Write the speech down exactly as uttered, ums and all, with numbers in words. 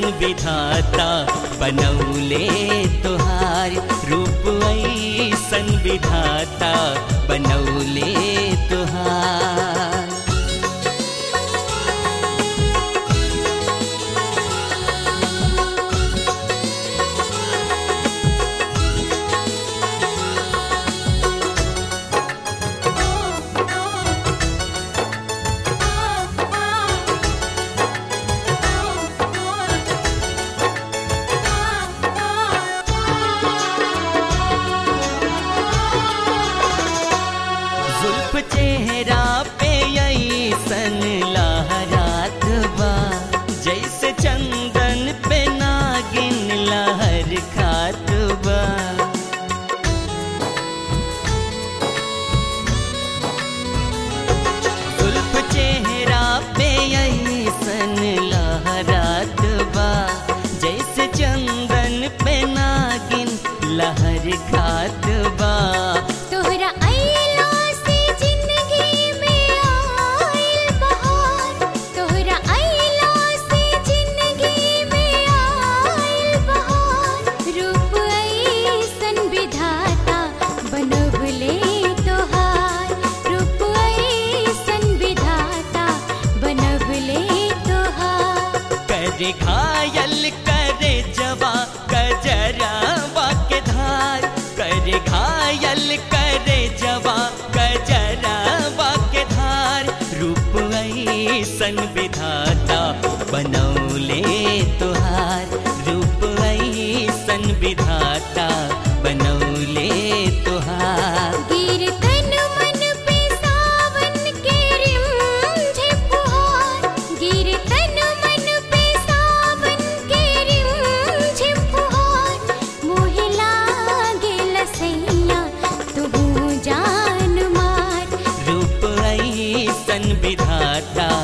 विधाता बनौले तुहार, रूप ऐसन विधाता बनौले तुहार। चेहरा पे ऐसन लहरात बा, जैसे चंदन पे नागिन लहर खात बा। जुल्फ चेहरा पे ऐसन लहरात बा, जैसे चंदन पे नागिन लहर खात बा। तोहरा करे घायल करे जवा गजरावा के धार, करे घायल करे जवा गजरावा के धार। रूप ऐसन विधाता बनौले तुहार, रूप ऐसन विधाता बनौले तुहार। विधाता